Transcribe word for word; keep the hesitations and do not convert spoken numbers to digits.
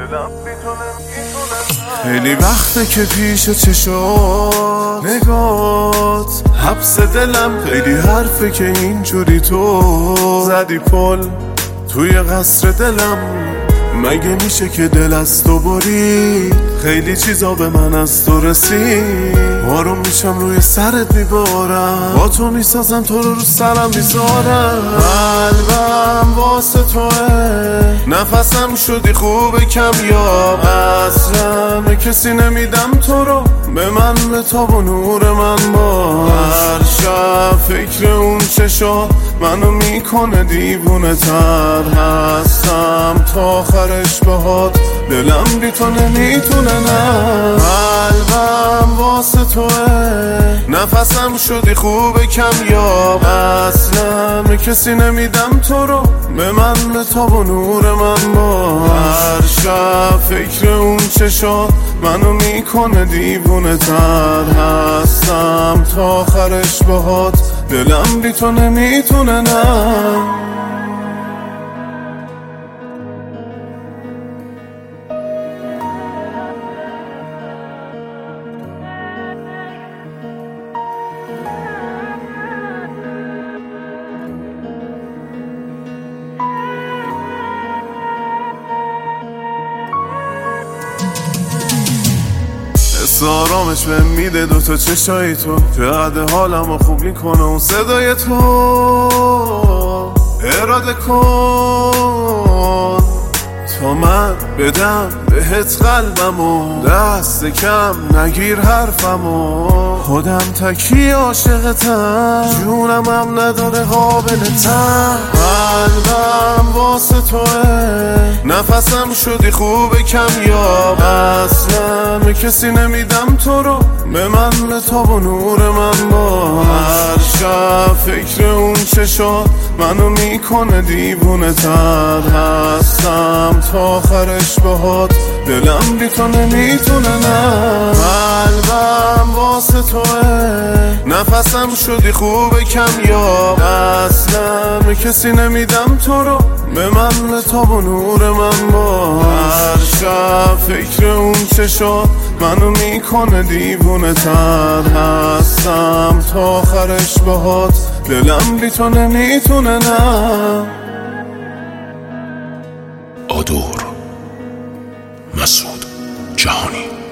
خیلی وقته که پیش چشات نگات حبس دلم، خیلی حرفه که اینجوری تو زدی پل توی قصر دلم. مگه میشه که دل از تو برید؟ خیلی چیزا به من از تو رسید. آروم میشم روی سرت میبارم، با تو میسازم تو رو رو سرم میذارم. قلبم واسه توه، نفسم شدی خوبه کمیاب. اصلا به کسی نمیدم تو رو، به من به تاب و نور من باش. هر شب فکر اون چشات منو میکنه دیوونه تر. هستم تا آخرش باهات، دلم بی تو نمیتونه نه. قلبم واسه توه، نفسم شدی خوبه کمیاب. اصلا به کسی نمیدم تو رو، به من به تاب و نور من باش. هر شب فکر اون چشات منو میکنه دیوونه تر. هستم تا آخرش باهات، دلم بی تو نمیتونه نه. آرامش به میده دوتا چشای تو، چقدر حالم رو خوب میکنه اون صدای تو. اراده کن تا من بدم بهت قلبمو، دست کم نگیر حرفمو. خودم تکی عاشقتم، جونم هم نداره قابلتم. قلبم واسه توه، نفسم شدی خوبه کمیاب. اصلا به کسی نمیدم تو رو، به من به تاب و نور من باش. هر شب فکر اون چشات منو میکنه دیوونه تر. هستم تا آخرش باهات، دلم بی تو نمیتونه نه. قلبم واسه توه، نفسم شدی خوبه کمیاب. اصلا به کسی نمیدم تو رو، به من به تاب و نور من باش. هر شب فکر اون چشات منو میکنه دیوونه تر. هستم تا آخرش باهات، دلم بی تو نمیتونه نه. آدور مسعود جهانی.